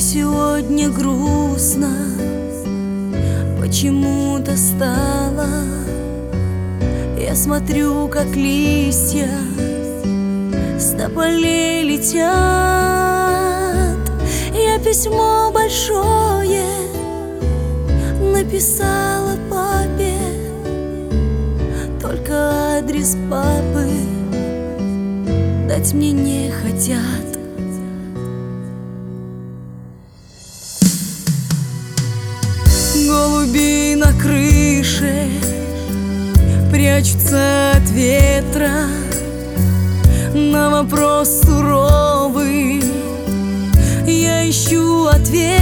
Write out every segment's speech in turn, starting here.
сегодня грустно, почему-то стало. Я смотрю, как листья с тополей летят. Я письмо большое написала папе, только адрес папы дать мне не хотят. Голуби на крыше прячутся от ветра. На вопрос суровый я ищу ответ.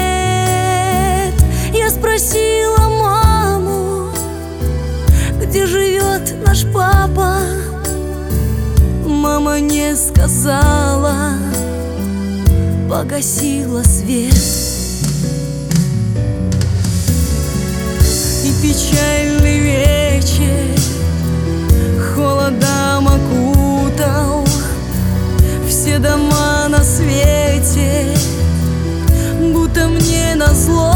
Я спросила маму, где живет наш папа. Мама не сказала, погасила свет. И печальный вечер холодом окутал все дома на свете, будто мне назло.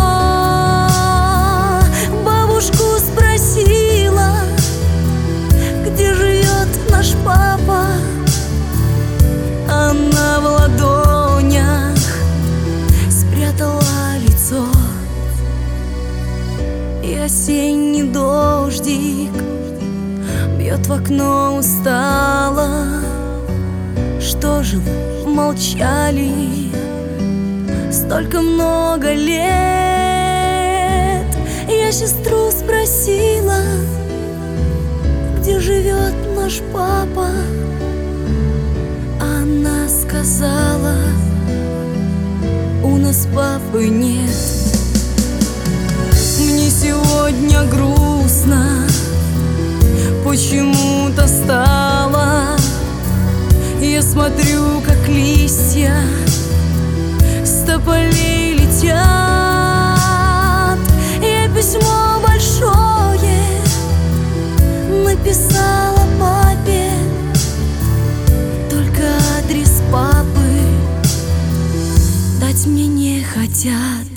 Бабушку спросила, где живет наш папа. Она в ладонях спрятала лицо. И осенний дождик бьет в окно устало. Что же вы молчали столько много лет? Я сестру спросила, где живет наш папа. Она сказала, у нас папы нет. Мне сегодня грустно, почему-то стало. Я смотрю, как листья с тополей летят. Я письмо большое написала папе, только адрес папы дать мне не хотят.